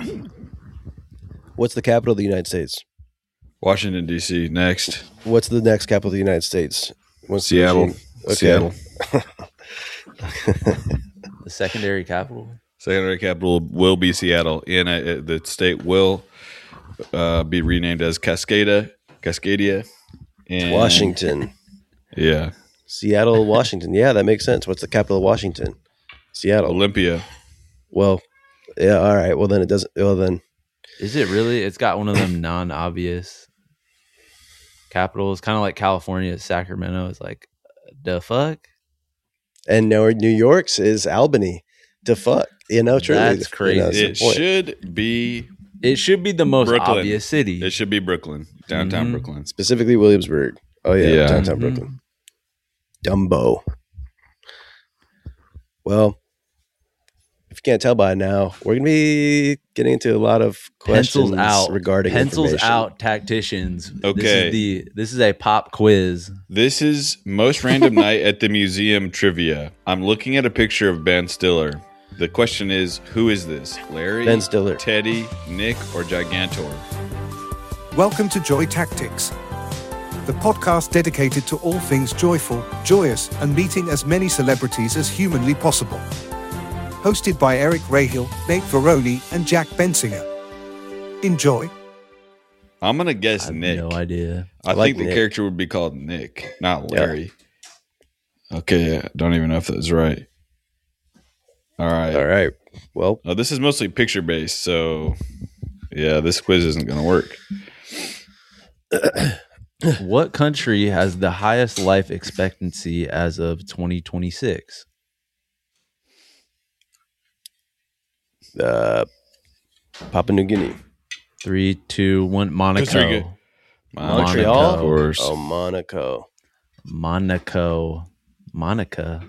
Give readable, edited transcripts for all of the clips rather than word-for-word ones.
What's the capital of the United States? Washington, D.C. Next. What's the next capital of the United States? What's Seattle. Okay. Seattle. The secondary capital? Secondary capital will be Seattle. The state will be renamed as Cascadia. And Washington. Yeah. Seattle, Washington. Yeah, that makes sense. What's the capital of Washington? Seattle. Olympia. Well, yeah, all right. Well, then it doesn't. Well, then. Is it really? It's got one of them non-obvious capitals, kind of like California, Sacramento. It's like, the fuck? And now New York's is Albany. The fuck? Truly. That's crazy. It should be the most Brooklyn. obvious city. It should be Brooklyn, downtown Brooklyn. Specifically Williamsburg. Oh, yeah. Downtown Mm-hmm. Brooklyn. Dumbo. Well, if you can't tell by now, we're going to be getting into a lot of questions regarding Pencils information. out, tacticians. Okay. This is a pop quiz. This is most random night at the museum trivia. I'm looking at a picture of Ben Stiller. The question is, who is this? Larry, Ben Stiller, Teddy, Nick, or Gigantor? Welcome to Joy Tactics, the podcast dedicated to all things joyful, joyous, and meeting as many celebrities as humanly possible. Hosted by Eric Rahill, Nate Veroni, and Jack Bensinger. Enjoy. I'm going to guess I have Nick. no idea. I like think the Nick. character would be called Nick, not Larry. Yeah. Okay, I don't even know if that's right. All right. Well, This is mostly picture-based, so yeah, this quiz isn't going to work. What country has the highest life expectancy as of 2026? Papua New Guinea. 3, 2, 1. Costa Monaco. Rica. Montreal? Of course. Oh, Monaco. Monaco. Monica.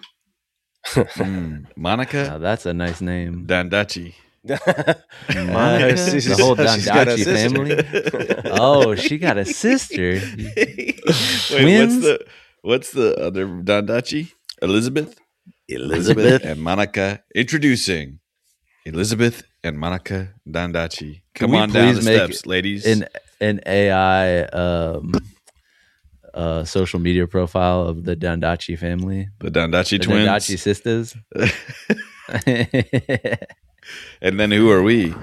Monica Now that's a nice name. Dandachi. Monica? She's- The whole she's got a Dandachi sister. family? Oh, she got a sister. Wait, Twins? what's the other Dandachi? Elizabeth Elizabeth. and Monica. Introducing Elizabeth and Monica Dandachi. Can Come we on down the please make steps, ladies. An AI social media profile of the Dandachi family. The Dandachi The twins. Dandachi sisters. And then who are we?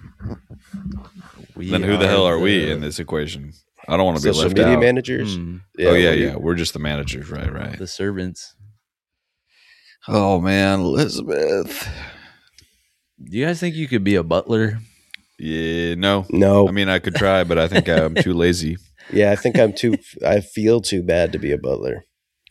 We Then who the hell are we the- in this equation? I don't want to be Social left media out. managers. Yeah. We're just the managers, right. The servants. Oh man, Elizabeth. Do you guys think you could be a butler? Yeah, no. No. I mean, I could try, but I think I'm too lazy. Yeah, I think I feel too bad to be a butler.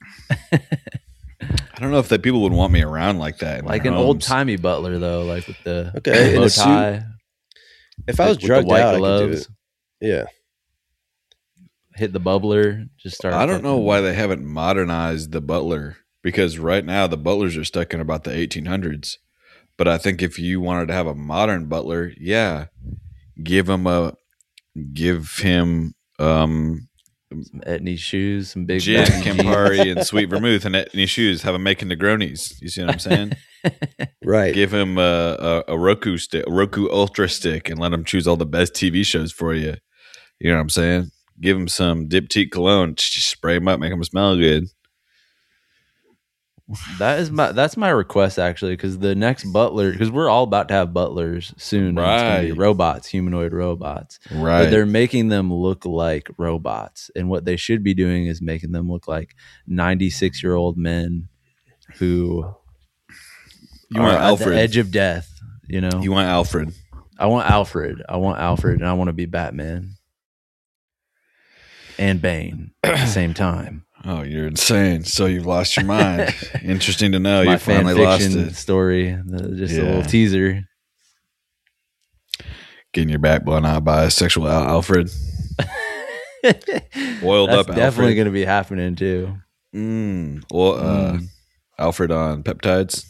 I don't know if that people would want me around like that. in Like their an homes. old timey butler though, like with the Okay, in bow a suit. tie. If I was with the drugged white out, I could do gloves. it. Yeah. Hit the bubbler, just start. I don't know fucking- why they haven't modernized the butler, because right now the butlers are stuck in about the 1800s. But I think if you wanted to have a modern butler, yeah, give him Some Etnies shoes, some big gin, baggy jeans. Campari, and sweet vermouth, and any shoes. Have him making Negronis. You see what I'm saying? Right. Give him a Roku stick, a Roku Ultra stick, and let him choose all the best TV shows for you. You know what I'm saying? Give him some Diptyque cologne, spray him up, make him smell good. That's my request actually, because the next butler, because we're all about to have butlers soon. And it's gonna be Right. robots, humanoid robots. Right. But they're making them look like robots, and what they should be doing is making them look like 96-year-old men who You are want at Alfred? the edge of death. You know, You want Alfred? I want Alfred, and I want to be Batman and Bane at the same time. Oh, you're insane. So you've lost your mind. Interesting to know. My You fan finally lost fiction it. story, just a Yeah. little teaser. Getting your back blown out by a sexual Alfred. Oiled That's up definitely Alfred. going to be happening too. Alfred on peptides.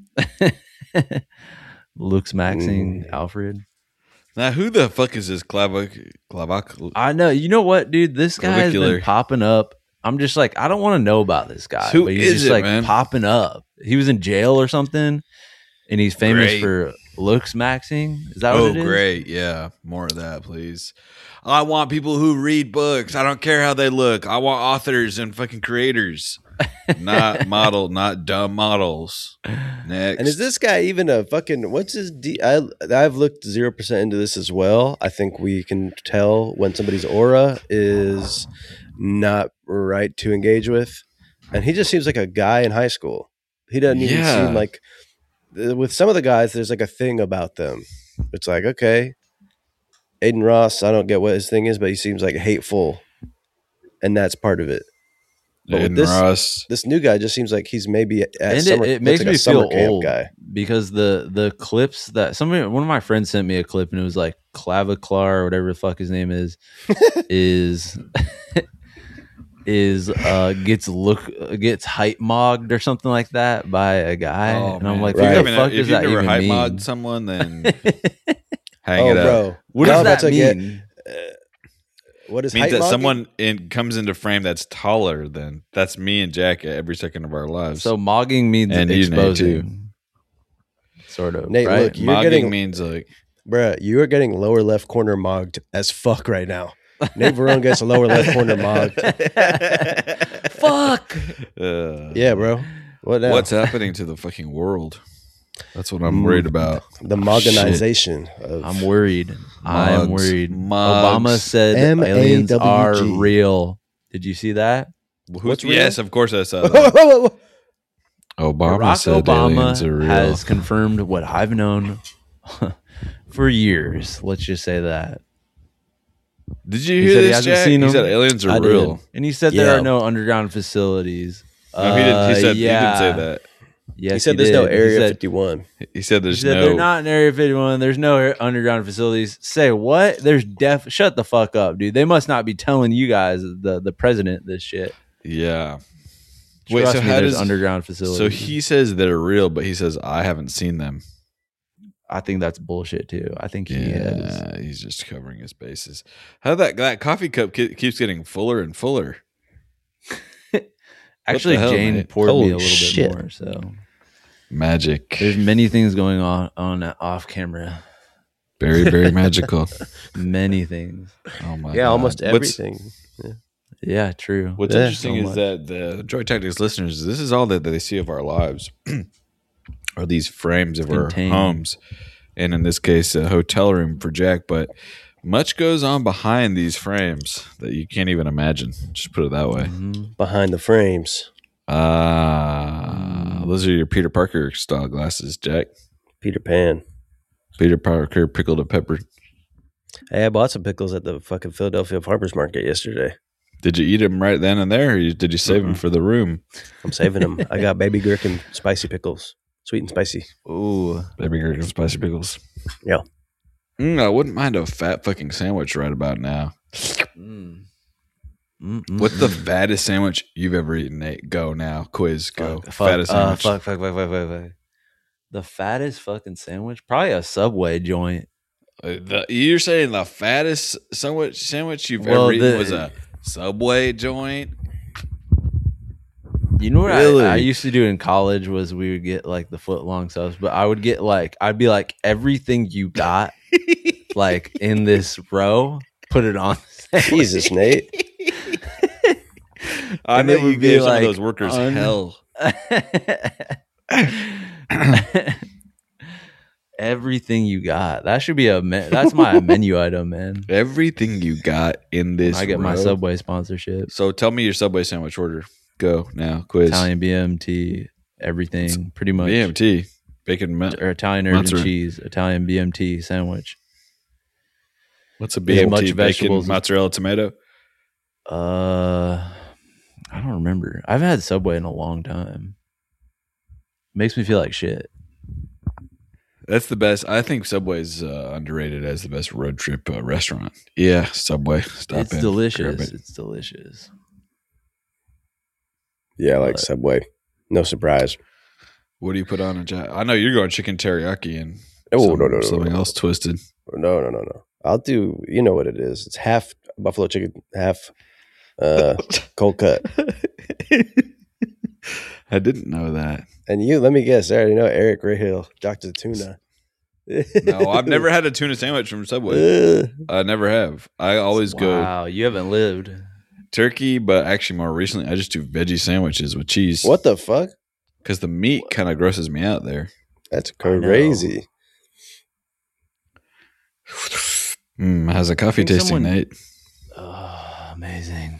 Luke's maxing Alfred. Now, who the fuck is this Clavac? I know. You know what, dude? This guy has Clavicular. been popping up. I'm just like, I don't want to know about this guy. Who but he's is just it, like man? popping up. He was in jail or something, and he's famous Great. for looks maxing. Is that what it is? Oh, great. Yeah. More of that, please. I want people who read books. I don't care how they look. I want authors and fucking creators. Not dumb models. Next. And is this guy even a fucking, what's his I've looked 0% into this as well. I think we can tell when somebody's aura is not right to engage with. And he just seems like a guy in high school. He doesn't even seem like, with some of the guys, there's like a thing about them. It's like, okay, Aiden Ross, I don't get what his thing is, but he seems like hateful. And that's part of it. But with this new guy just seems like he's maybe at summer, it makes me feel old guy. Because the clips that one of my friends sent me a clip and it was like Claviclar or whatever the fuck his name is gets hype mogged or something like that by a guy, and I'm like, what the fuck does that even mean? If you ever hype mogged someone, then hang it up. Bro. What does that mean? What is means that someone comes into frame that's taller than that's me and Jack every second of our lives. So mogging means exposing, sort of. Nate, right? look, mogging means like, bruh, you are getting lower left corner mogged as fuck right now. Nate Verone gets a lower left corner mogged. Fuck. Yeah, bro. What now? What's happening to the fucking world? That's what I'm worried about. The Mogganization. I'm worried. I'm worried. Mugs. Obama said aliens are real. Did you see that? What's real? Yes, of course I saw that. Obama said aliens are real. Has confirmed what I've known for years. Let's just say that. Did you hear this, Jack? He said aliens are real. And he said there are no underground facilities. No, he didn't. He didn't say that. Yes, he said there's no Area 51. He said there's no. They're not in Area 51. There's no underground facilities. Say what? There's shut the fuck up, dude. They must not be telling you guys, the president, this shit. Yeah. Wait, so how does underground facilities? So he says they're real, but he says I haven't seen them. I think that's bullshit too. I think he's just covering his bases. How that coffee cup keeps getting fuller and fuller. Actually, Jane poured me a little bit more. So magic. There's many things going on off camera. Very, very magical. Many things. Oh my god. Yeah, almost everything. Yeah, true. What's interesting is that the Joy Tactics listeners, this is all that they see of our lives. Are these frames of our homes, and in this case a hotel room for Jack, but much goes on behind these frames that you can't even imagine. Just put it that way. Behind the frames. Those are your Peter Parker style glasses, Jack. Peter Pan. Peter Parker pickled a pepper. Hey, I bought some pickles at the fucking Philadelphia Farmers Market yesterday. Did you eat them right then and there, or did you save them for the room? I'm saving them. I got baby gherkin spicy pickles. Sweet and spicy. Ooh. Baby gherkin spicy pickles. Yeah. I wouldn't mind a fat fucking sandwich right about now. What's the fattest sandwich you've ever eaten, Nate? Go now. Quiz. Go. Fattest sandwich. Fuck. The fattest fucking sandwich? Probably a Subway joint. You're saying the fattest sandwich you've ever eaten was a Subway joint? You know what I used to do in college was we would get like the foot long subs, but I would get I'd be like, everything you got like in this row, put it on. Jesus, Nate. I know you gave some of those workers hell. Everything you got. That should be that's my menu item, man. Everything you got in this I get my Subway sponsorship. So tell me your Subway sandwich order. Go now, quiz. Italian BMT, everything, pretty much. BMT, bacon, or Italian herbs and cheese, Italian BMT sandwich. What's a BMT? Much vegetables, bacon, mozzarella, tomato. I don't remember. I've had Subway in a long time. Makes me feel like shit. That's the best. I think Subway's underrated as the best road trip restaurant. Yeah, Subway. It's delicious. It's delicious. Yeah, I like Subway. No surprise. What do you put on a jack? I know you're going chicken teriyaki and something else twisted. No. I'll do, you know what it is. It's half buffalo chicken, half cold cut. I didn't know that. And let me guess, I already know Eric Rahill, Dr. Tuna. No, I've never had a tuna sandwich from Subway. I never have. I always go Wow, you haven't lived. turkey, but actually more recently, I just do veggie sandwiches with cheese. What the fuck? Because the meat kind of grosses me out there. That's crazy. How's the coffee tasting, Nate? Oh, amazing.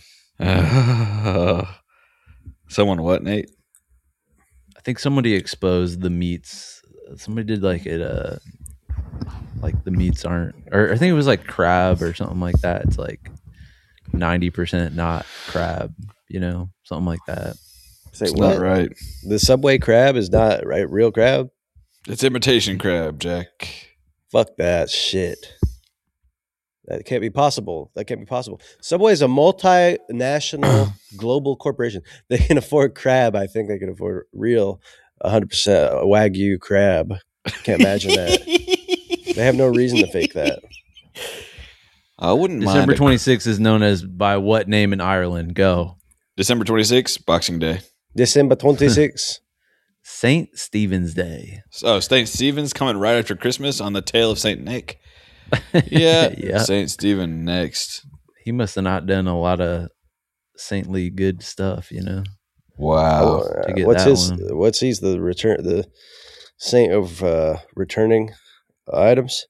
Someone what, Nate? I think somebody exposed the meats. Somebody did like it. Like the meats aren't, or I think it was like crab or something like that. It's like 90% not crab. Something like that. Say It's what? not right. The Subway crab is not right. Real crab. It's imitation crab, Jack. Fuck that shit. That can't be possible. Subway is a multinational global corporation. They can afford crab. I think they can afford real 100% Wagyu crab. Can't imagine that. They have no reason to fake that. I wouldn't December mind. 26th is known as by what name in Ireland? Go. December 26th, Boxing Day. December 26th. St. Stephen's Day. So St. Stephen's coming right after Christmas on the tail of St. Nick. Yeah, Yeah. St. Stephen next. He must have not done a lot of saintly good stuff, Wow. to get What's that his? one. What's he's the saint of returning items?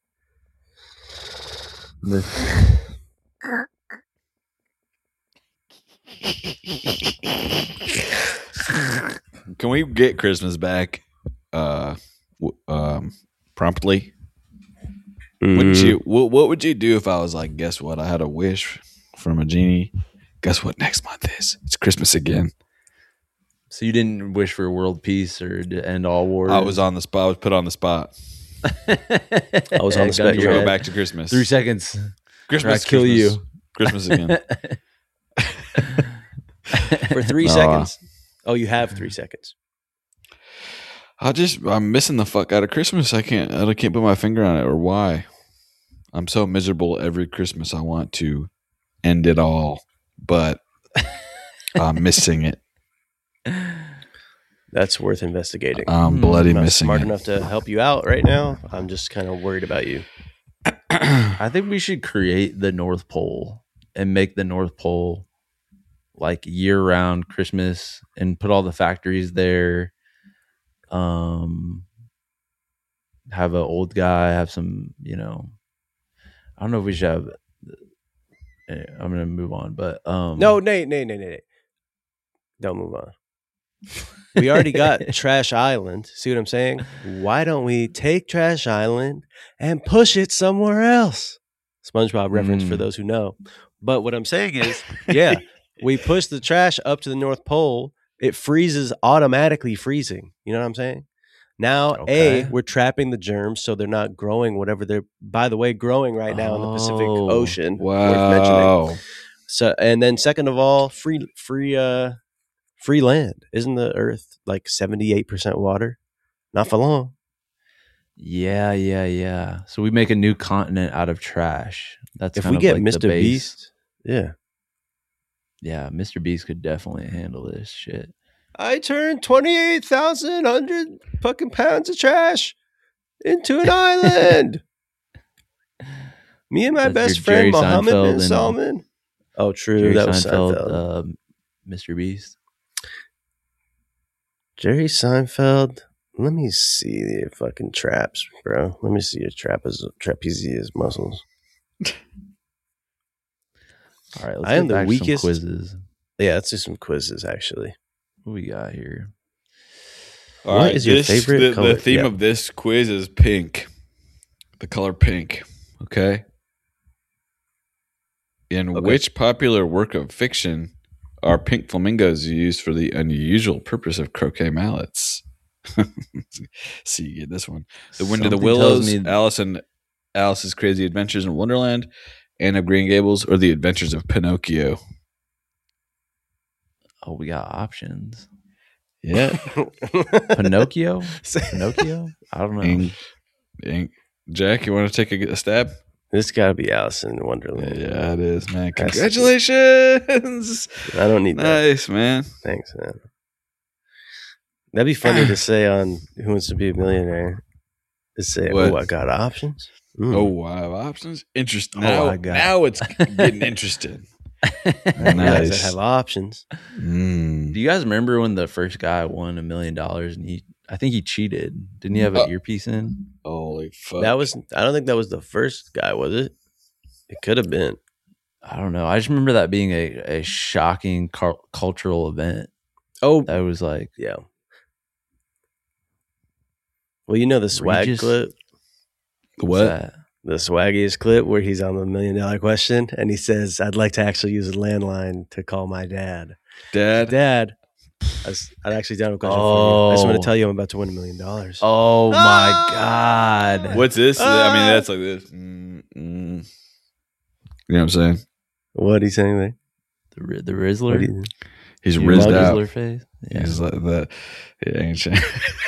Can we get Christmas back promptly? Wouldn't you? What would you do if I was like, guess what? I had a wish from a genie. Guess what? Next month is it's Christmas again. So you didn't wish for world peace or to end all wars? I was on the spot. I was put on the spot. I was on the Gun to spectrum. your Go head. back to Christmas. 3 seconds. Christmas. Or I kill Christmas. you. Christmas again. For 3 No. seconds. Oh, you have 3 seconds. I'm missing the fuck out of Christmas. I can't put my finger on it or why. I'm so miserable every Christmas. I want to end it all, but I'm missing it. That's worth investigating. I'm bloody I'm not missing smart it. enough to help you out right now. I'm just kind of worried about you. I think we should create the North Pole and make the North Pole like year-round Christmas and put all the factories there. Have an old guy, have some, I don't know if we should have. I'm gonna move on, but No, Nate. Don't move on. We already got Trash Island. See what I'm saying? Why don't we take Trash Island and push it somewhere else? SpongeBob reference for those who know. But what I'm saying is, yeah, we push the trash up to the North Pole. It freezes, automatically freezing. You know what I'm saying? Now, Okay. we're trapping the germs so they're not growing whatever they're, by the way, growing right now in the Pacific Oh, Ocean. Worth mentioning. Wow. So, and then second of all, free land. Isn't the Earth like 78% water? Not for long. yeah. So we make a new continent out of trash. That's If kind we of get like Mr. the base. Beast, yeah. Yeah, Mr. Beast could definitely handle this shit. I turned 28,100 fucking pounds of trash into an island. Me and my That's best your friend Jerry Mohammed Seinfeld bin and Salman. Oh, true. Jerry That was Seinfeld, Seinfeld. Mr. Beast. Jerry Seinfeld. Let me see your fucking traps, bro. Let me see your trapezius muscles. All right, let's I am get the back to weakest- some quizzes. Yeah, let's do some quizzes, actually. What we got here? All What right, is your favorite the color? theme Yeah. of this quiz is pink. The color pink. Okay. In Okay. which popular work of fiction are pink flamingos used for the unusual purpose of croquet mallets? See, you get this one. The Wind of the Something tells Willows, me- Alice's Crazy Adventures in Wonderland, Anne of Green Gables, or The Adventures of Pinocchio? Oh, we got options. Yeah. Pinocchio? Pinocchio? I don't know. Jack, you want to take a stab? This got to be Alice in Wonderland. Yeah, it is, man. That's- Congratulations. I don't need that. Nice, man. Thanks, man. That'd be funny to say on Who Wants to Be a Millionaire. Let's say, What? oh, I got options. Oh, I have options. Interesting. Oh, Now it's getting interesting. Guys Nice. that have options. Do you guys remember when the first guy won $1 million and I think he cheated? Didn't he have an earpiece in? Holy fuck! I don't think that was the first guy, was it? It could have been. I don't know. I just remember that being a shocking cultural event. Oh, That was like, yeah. Well, you know the swag Regis? clip, what's what? that? the swaggiest clip where he's on the $1 million question, and he says, "I'd like to actually use a landline to call my dad." Dad. Dad, I'd actually down a question for you. I just want Oh. to tell you I'm about to win $1 million. Oh my God. What's this? I mean, that's like this. You know what I'm saying? What are you saying there? The Rizzler? What do you- He's You rizzed know out. Rizzler face? Yeah. He's like that. Yeah, ain't shit.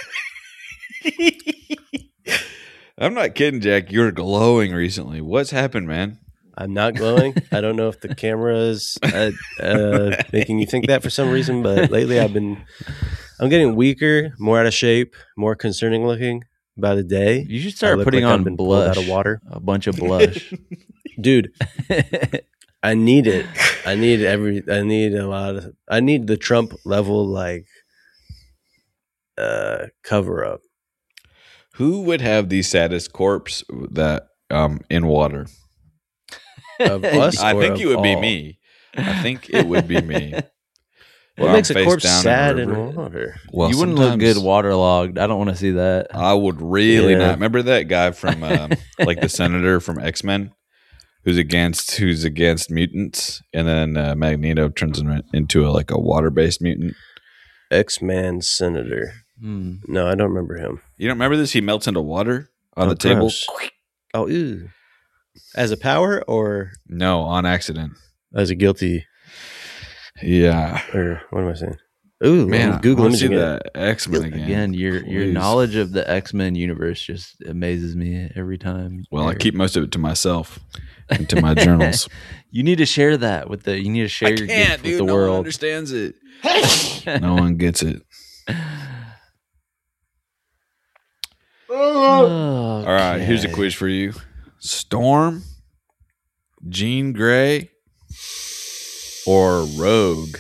I'm not kidding, Jack. You're glowing recently. What's happened, man? I'm not glowing. I don't know if the camera is making you think that for some reason, but lately I'm getting weaker, more out of shape, more concerning looking by the day. You should I start look putting like I've on been pulled blush. out of water. A bunch of blush. Dude, I need it. I need the Trump level like cover up. Who would have the saddest corpse that in water? Of us, I or think of it would be all? me. I think it would be me. What Where makes I'm a face corpse down sad a in river. water? Well, You wouldn't look good sometimes waterlogged. I don't want to see that. I would really Yeah. not. Remember that guy from like the senator from X-Men who's against mutants, and then Magneto turns him into a water-based mutant. X-Man senator. Hmm. No, I don't remember him. You don't remember this? He melts into water on Oh, the table. gross. Oh, ew. As a power or No, on accident. as a guilty? Yeah. Or what am I saying? Ooh, Man, I'm Google I wanna see imaging it. that X-Men again. Again, your Please. knowledge of the X-Men universe just amazes me every time. Well, I Eric. keep most of it to myself and to my journals. You need to share that with the. You need to share your gift with the No one world. understands it. No one gets it. All right, here's a quiz for you. Storm, Jean Grey, or Rogue?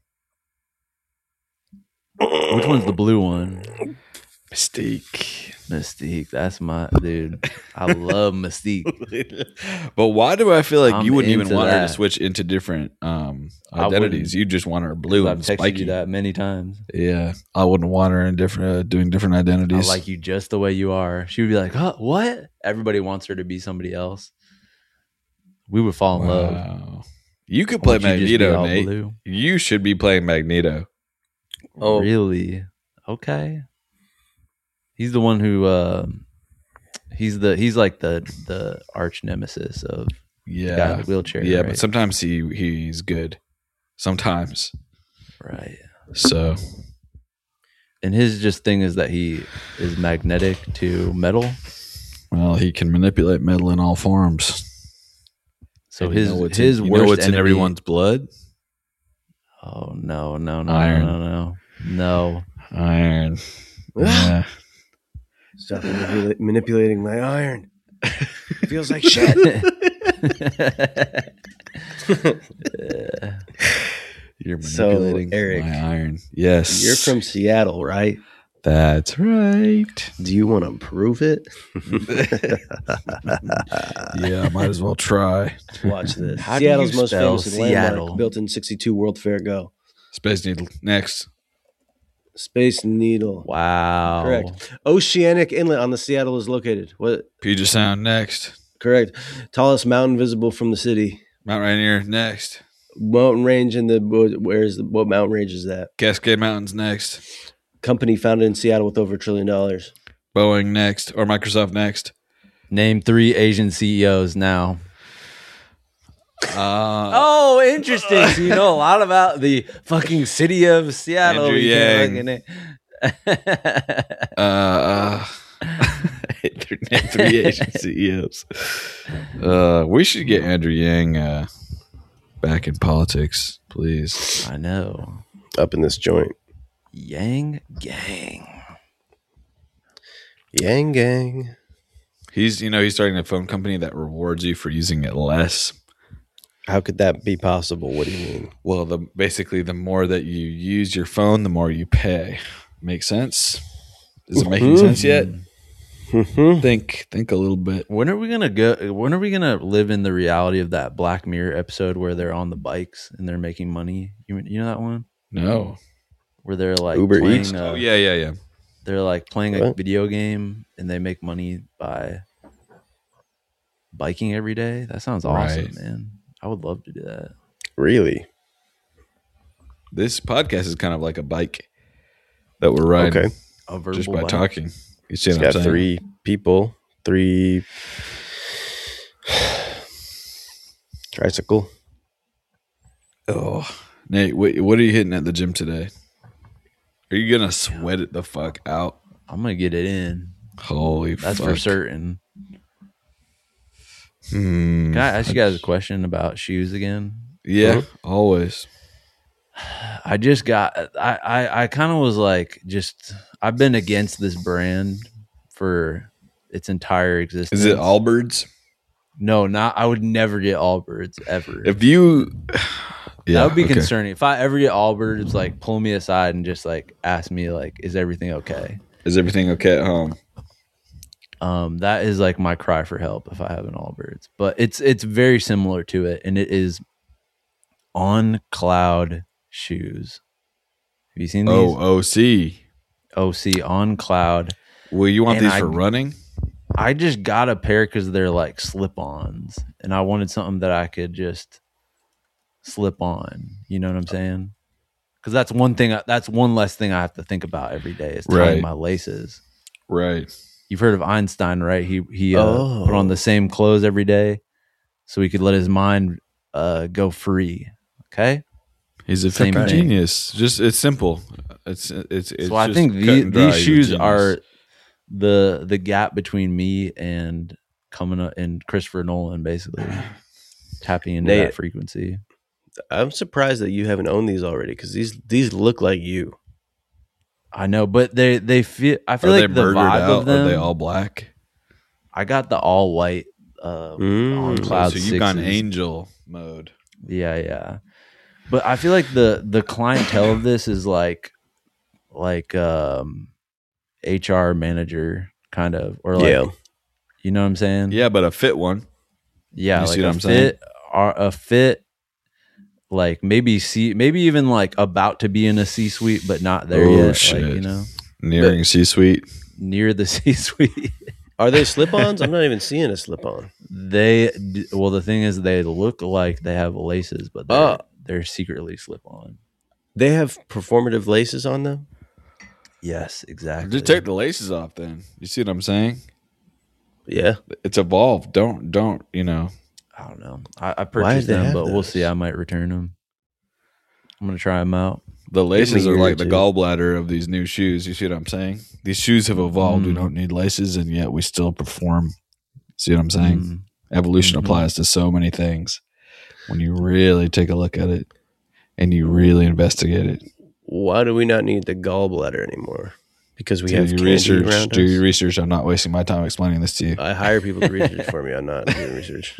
Which one's the blue one? Mystique. Mystique. That's my dude. I love Mystique. But why do I feel like I'm you wouldn't even into want her to that. switch into different identities? wouldn't. You just want her blue I've and texted spiky. you that many times. Yeah, I wouldn't want her in different doing different I identities. like you just the way you are. She would be like, huh, what? Everybody wants her to be somebody else. We would fall in love. Wow. You could play Won't you just be Magneto, all Nate. blue? You should be playing Magneto. Oh. Really? Okay. He's the one who he's like the arch nemesis of the guy in the wheelchair. Yeah, right? but sometimes he's good. Sometimes. right. So And his just thing is that he is magnetic to metal. well, he can manipulate metal in all forms. So And you his know what's his in, you worst know what's in enemy, everyone's blood? Oh no. Iron. No. Iron. Yeah. Stop manipulating my iron. Feels like shit. You're So, manipulating Eric, my iron. Yes. You're from Seattle, right? That's right. Do you want to prove it? Yeah, I might as well try. Watch this. How do Seattle's you most spell famous Seattle? landmark, built in '62 World Fair. Go. Space Needle. Next. Space Needle. Wow. Correct. Oceanic Inlet on the Seattle is located. What? Puget Sound. Next. Correct. Tallest mountain visible from the city. Mount Rainier. Next. Mountain range in the what mountain range is that? Cascade Mountains. Next. Company founded in Seattle with over $1 trillion. Boeing. Next. Or Microsoft. Next. Name 3 Asian CEOs now. Oh, interesting. So you know a lot about the fucking city of Seattle. Andrew You Yang. can't Name 3 Asian CEOs. We should get Andrew Yang back in politics, please. I know. Up in this joint. Yang Gang. Yang gang. He's starting a phone company that rewards you for using it less. How could that be possible? What do you mean? Well, basically, the more that you use your phone, the more you pay. Make sense? Is it making sense yet? Think a little bit. When are we gonna live in the reality of that Black Mirror episode where they're on the bikes and they're making money? You know that one? No. Where they're like Uber playing, Eats? Yeah. They're like playing a video game and they make money by biking every day. That sounds awesome, man. I would love to do that. Really? This podcast is kind of like a bike that we're riding just by talking. You see what I'm saying? 3 people, 3 tricycle. Oh, Nate, what are you hitting at the gym today? Are you gonna sweat it the fuck out? I'm gonna get it in. Holy That's fuck. for certain. Can I ask you guys a question about shoes again? Yeah, always. I just got I kind of was like, I've been against this brand for its entire existence. Is it Allbirds? No, I would never get Allbirds ever. If you that would be concerning. If I ever get Allbirds, like pull me aside and just like ask me like, is everything okay? Is everything okay at home? That is like my cry for help if I have an Allbirds. But it's very similar to it, and it is On Cloud shoes. Have you seen these? OC On Cloud. Well, you want these for running? I just got a pair because they're like slip-ons, and I wanted something that I could just slip on. You know what I'm saying? Because that's one thing. That's one less thing I have to think about every day is tying my laces. Right. You've heard of Einstein, right? He put on the same clothes every day so he could let his mind go free. Okay. He's a fucking genius. Just it's simple. It's so I think these shoes are the gap between me and coming up and Christopher Nolan, basically tapping into that frequency. I'm surprised that you haven't owned these already because these look like you. I know, but they feel. I feel like the vibe of them. Are they all black? I got the all white On Cloud. So you've gone angel mode. Yeah. But I feel like the clientele of this is like HR manager kind of, or like, you know what I'm saying? Yeah, but a fit one. Yeah, you like a fit, like maybe even like about to be in a C-suite, but not there yet. Shit. Like, you know, nearing C-suite. Near the C-suite. Are they slip-ons? I'm not even seeing a slip-on. Well, the thing is, they look like they have laces, but they're secretly slip-on. They have performative laces on them? Yes, exactly. Just take the laces off then. You see what I'm saying? Yeah. It's evolved. Don't, you know. I don't know. I purchased them, but we'll see. I might return them. I'm going to try them out. The laces are like the gallbladder of these new shoes. You see what I'm saying? These shoes have evolved. We don't need laces, and yet we still perform. See what I'm saying? Evolution applies to so many things. When you really take a look at it and you really investigate it. Why do we not need the gallbladder anymore? Because we have candy around us? Do your research. I'm not wasting my time explaining this to you. I hire people to research for me. I'm not doing research.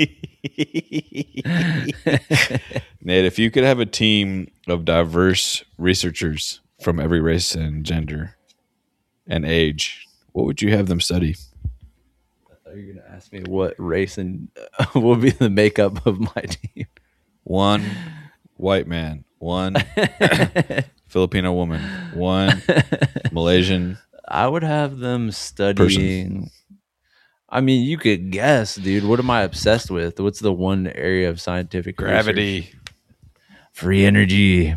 Nate, if you could have a team of diverse researchers from every race and gender and age, what would you have them study? I thought you were going to ask me what race and will be the makeup of my team. 1 white man, 1 Filipino woman, 1 Malaysian. I would have them studying. I mean, you could guess, dude. What am I obsessed with? What's the one area of scientific gravity? Research? Free energy.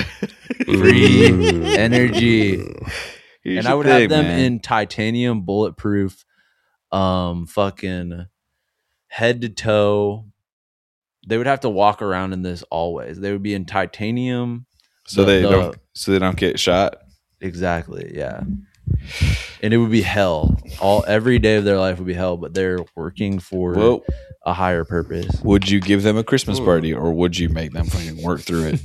Free energy. And I would have them in titanium bulletproof, fucking head to toe. They would have to walk around in this always. They would be in titanium. So they don't get shot. Exactly. Yeah. And it would be hell. Every day of their life would be hell, but they're working for a higher purpose. Would you give them a Christmas party, or would you make them fucking work through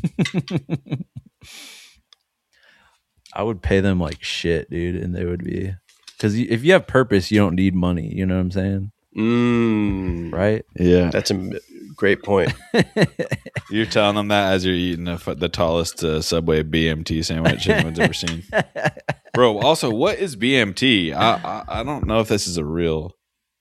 it? I would pay them like shit, dude, and they would be Because if you have purpose, you don't need money. You know what I'm saying? Right? Yeah. That's a great point. You're telling them that as you're eating the tallest Subway BMT sandwich anyone's ever seen. Bro, also, what is BMT? I don't know if this is a real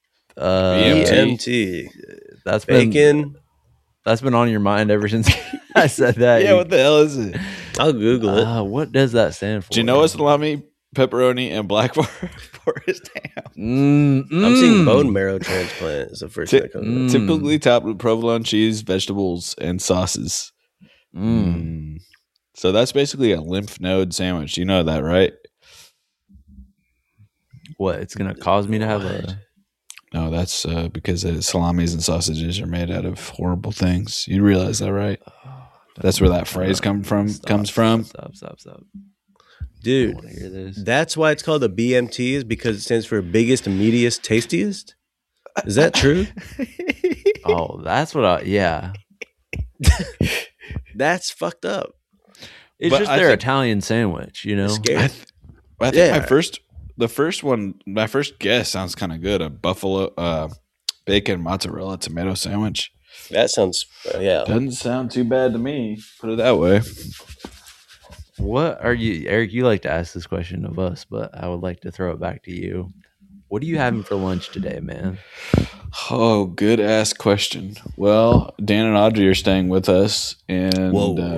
BMT. That's Bacon. That's been on your mind ever since I said that. Yeah, what the hell is it? I'll Google it. What does that stand for? Do you know what salami, pepperoni, and black forest ham? I'm seeing bone marrow transplant is the first thing that comes up. Typically topped with provolone cheese, vegetables, and sauces. So that's basically a lymph node sandwich. You know that, right? What? It's going to cause me to have a... No, that's because salamis and sausages are made out of horrible things. You realize that, right? That's where that phrase comes from. Stop. Dude, I want to hear this. that's why it's called a BMT is because it stands for biggest, meatiest, tastiest? Is that true? Oh, that's what yeah. That's fucked up. It's But just I their think- Italian sandwich, you know? It's scary. I think Yeah. my first guess sounds kind of good. A buffalo bacon mozzarella tomato sandwich. That sounds, yeah. Doesn't sound too bad to me. Put it that way. What are you, Eric? You like to ask this question of us, but I would like to throw it back to you. What are you having for lunch today, man? Oh, good ass question. Well, Dan and Audrey are staying with us, and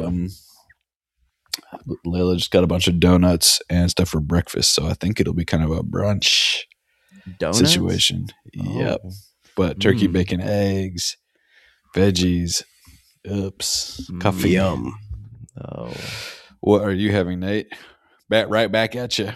Layla just got a bunch of donuts and stuff for breakfast. So I think it'll be kind of a brunch Donuts? situation. Oh. Yep. But turkey, bacon, eggs, veggies, coffee. Yum. Oh, What are you having, Nate? Right back at you.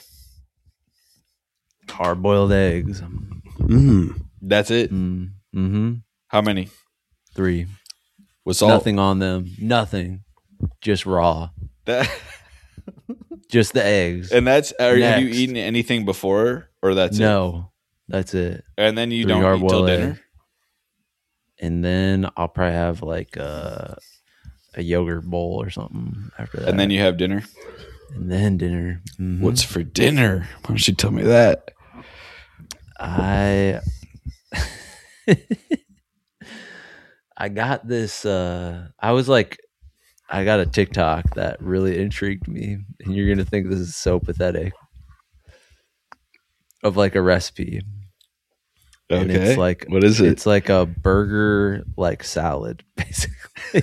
hard boiled eggs. That's it. Mm-hmm. How many? 3. With salt? Nothing on them. Nothing. Just raw. That, Just the eggs. and that's have you Next. eaten anything before, or that's it? No, that's it. And then you 3 don't eat till hard-boiled dinner. eggs. And then I'll probably have like a yogurt bowl or something after that. And then you have dinner. And then dinner. Mhm. What's for dinner? Why don't you tell me that? I got this I got a TikTok that really intrigued me, and you're gonna think this is so pathetic, of like a recipe. And Okay. it's like, what is it? It's like a burger like salad, basically.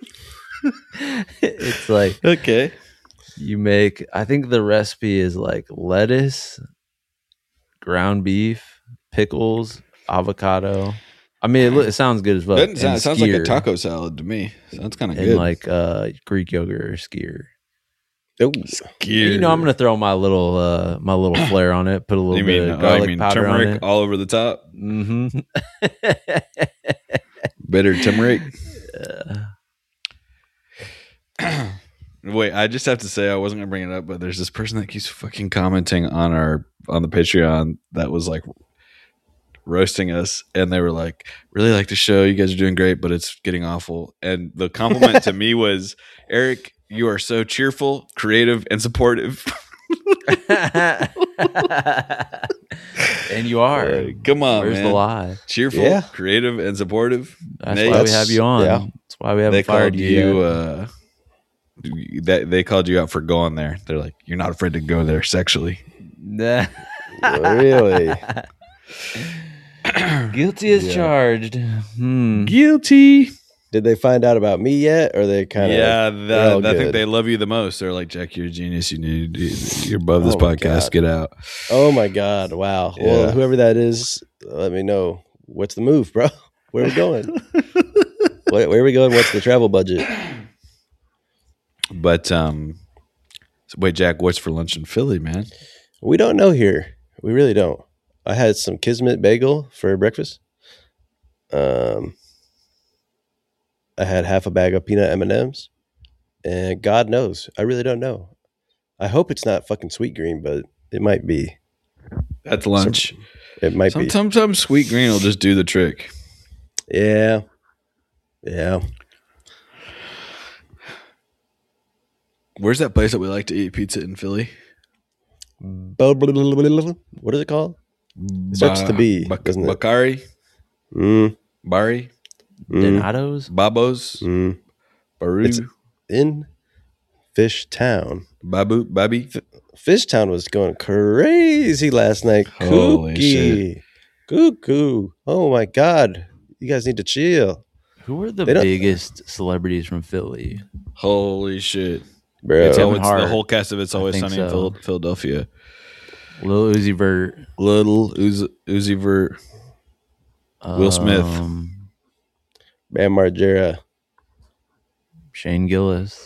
It's like Okay. you make, I think the recipe is like lettuce, ground beef, pickles, avocado. I mean, it sounds good as well. Doesn't sound, And it sounds like a skyr, taco salad to me. Sounds kind of and good. like Greek yogurt or skyr. Ooh. You know, I'm gonna throw my little flair on it. Put a little You bit mean, of garlic powder on turmeric it. all over the top? Mm-hmm. Bitter turmeric. Wait, I just have to say I wasn't gonna bring it up, but there's this person that keeps fucking commenting on the Patreon that was like roasting us, and they were like, "Really like the show. You guys are doing great, but it's getting awful." And the compliment to me was, "Eric, you are so cheerful, creative, and supportive." And you are. Come on, Where's man. the lie? Cheerful, Yeah. creative, and supportive. That's Nate, why we have you on. yeah. That's why we haven't They fired called you. you. They called you out for going there. They're like, "You're not afraid to go there sexually." Nah. Really? Guilty as Yeah. charged. Guilty. Did they find out about me yet? Or they kind of Yeah, all I think good. they love you the most. They're like, "Jack, you're a genius. You're above this Oh my podcast. God. Get out." Oh my God! Wow. Yeah. Well, whoever that is, let me know. What's the move, bro? Where are we going? Where are we going? What's the travel budget? But so wait, Jack, what's for lunch in Philly, man? We don't know here. We really don't. I had some Kismet bagel for breakfast. I had half a bag of peanut M&Ms, and God knows, I really don't know. I hope it's not fucking sweet green, but it might be. That's lunch. It might be. Sometimes sweet green will just do the trick. Yeah. Yeah. Where's that place that we like to eat pizza in Philly? What is it called? It starts with the B, doesn't it? Bakari, Bari, Donatos, Babos, Baru, It's in Fish Town. Babi. Fish Town was going crazy last night. Holy Kooky. Cuckoo. Oh my God. You guys need to chill. Who are the biggest celebrities from Philly? Holy shit. Bro. It's Kevin the Hart. whole cast of It's Always Sunny in Philadelphia. Lil Uzi Vert. Uzi Vert. Will Smith. Bam Margera. Shane Gillis.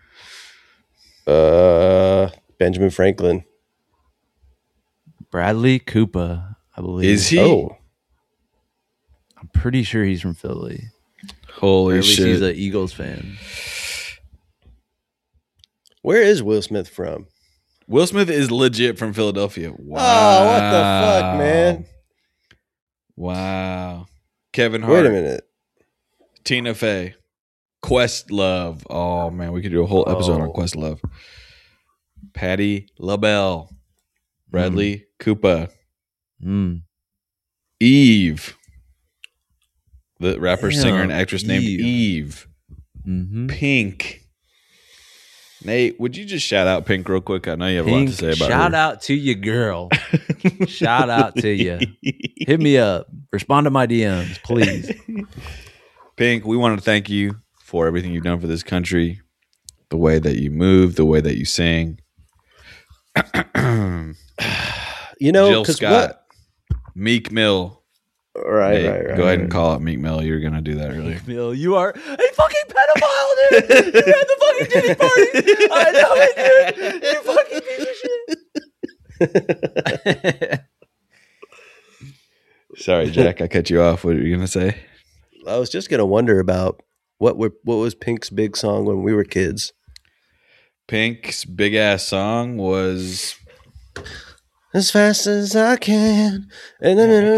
Benjamin Franklin. Bradley Cooper, I believe. Is he? Oh. I'm pretty sure he's from Philly. Holy Or at least shit. he's an Eagles fan. Where is Will Smith from? Will Smith is legit from Philadelphia. Wow. Oh, what the fuck, man? Wow. Kevin Hart. Wait a minute. Tina Fey. Questlove. Oh, man. We could do a whole episode on Questlove. Patti LaBelle. Bradley Cooper. Eve. The rapper, singer, and actress named Eve. Pink. Nate, would you just shout out Pink real quick? I know you have a lot to say about her. Shout out to you, girl. Shout out to you. Hit me up. Respond to my DMs, please. Pink, we want to thank you for everything you've done for this country, the way that you move, the way that you sing. You know, Jill Scott, Meek Mill. Right. Go ahead and call it Meek Mill. You were going to do that earlier. Bill, you are a fucking pedophile, dude. You had the fucking titty party. I know it, dude. You fucking piece of shit. Sorry, Jack. I cut you off. What were you going to say? I was just gonna wonder about what was Pink's big song when we were kids. Pink's big ass song was As fast as I can. And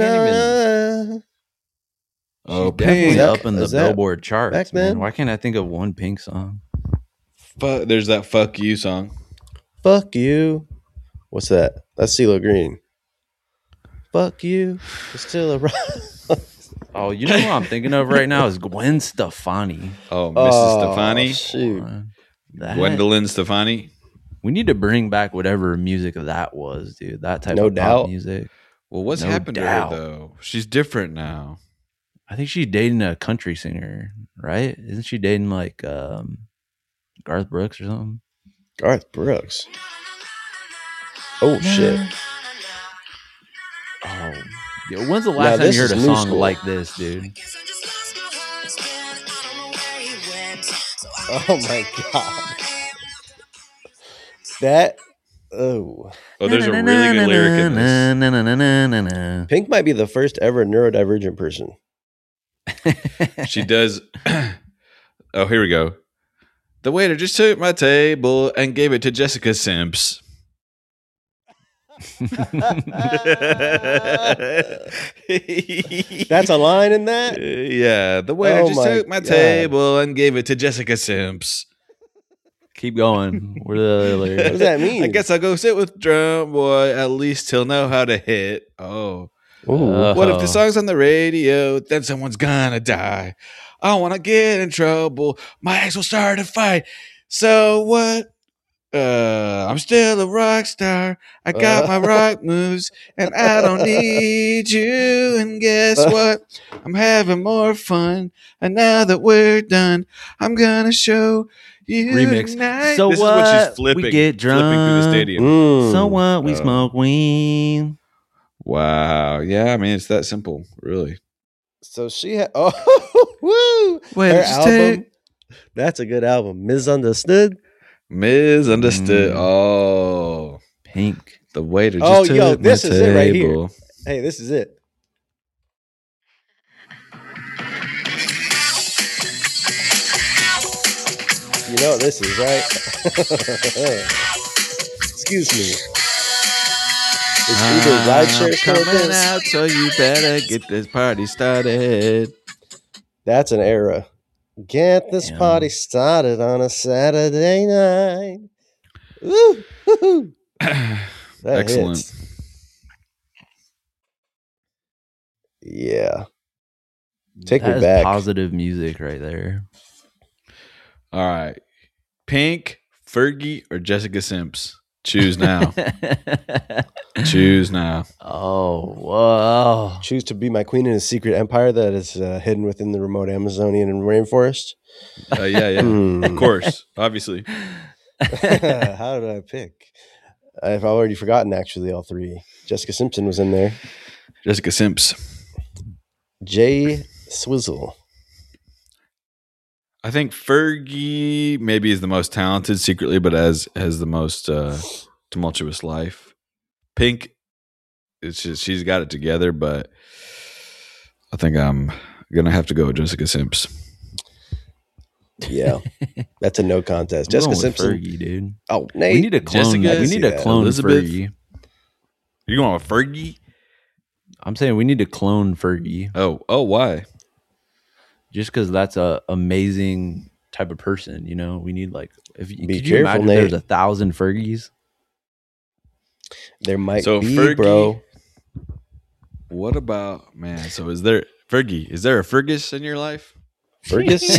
Definitely Pink. up in the Is that Billboard charts, back man. then? Why can't I think of one Pink song? There's that Fuck You song. Fuck you. What's that? That's CeeLo Green. Fuck you. It's still a rock. Oh, you know what I'm thinking of right now is Gwen Stefani. Oh, Mrs. Stefani. Shoot. That- Gwendolyn Stefani. We need to bring back whatever music that was, dude. That type No of doubt. pop music. Well, what's No happened doubt. to her, though? She's different now. I think she's dating a country singer, right? Isn't she dating like Garth Brooks or something? Garth Brooks. Oh, shit. Oh, yo, when's the Now, last time this you heard a is new song school. like this, dude? Oh, my God. That. Oh. Oh, there's a really good lyric in this. Pink might be the first ever neurodivergent person. She does. Oh, here we go. The waiter just took my table and gave it to Jessica Simps. That's a line in that? Yeah, the waiter Oh just my took my God. table and gave it to Jessica Simps. Keep going. What are the other What lyrics? does that mean? I guess I'll go sit with Drum Boy. At least he'll know how to hit. Oh. Ooh. What if the song's on the radio? Then someone's gonna die. I don't want to get in trouble. My ex will start a fight. So what? I'm still a rock star. I got my rock moves, and I don't need you. And guess what? I'm having more fun. And now that we're done, I'm gonna show you Remix. tonight. So This what? is when she's flipping, We get flipping through the drunk. stadium. So what? We Oh. smoke weed. Wow. Yeah, I mean, it's that simple, really. So she had. Oh, woo! Wait, Her just album. That's a good album. Misunderstood. Misunderstood. Oh, Pink. the waiter just Oh, took yo, my this is it right here. table. Hey, this is it. You know what this is, right? Excuse me. It's either rideshare coming service. out, so you better get this party started. That's an era. Get this Damn. party started on a Saturday night. Woo! Woo-hoo. That Excellent. hits. Yeah. Take That me is back. positive music right there. All right. Pink, Fergie, or Jessica Simpson? Choose now. Choose now. Oh, whoa. Choose to be my queen in a secret empire that is hidden within the remote Amazonian and rainforest. Yeah. Of course. Obviously. How did I pick? I've already forgotten, actually, all three. Jessica Simpson was in there. Jessica Simpson. Jay Swizzle. I think Fergie maybe is the most talented secretly, but has the most tumultuous life. Pink, it's just she's got it together, but I think I'm gonna have to go with Jessica Simpson. Yeah, that's a no contest. I'm Jessica going with Simpson. Fergie, dude. Oh, Nate. We need a clone. Jessica, We need to clone Elizabeth. Fergie. You going with Fergie? I'm saying we need to clone Fergie Oh, why? just because that's a amazing type of person. You know, we need like if Be could you careful, imagine Nate. there's 1,000 Fergies. There might So be, Fergie- bro. What about man? So is there Fergie? Is there a Fergus in your life? Fergus?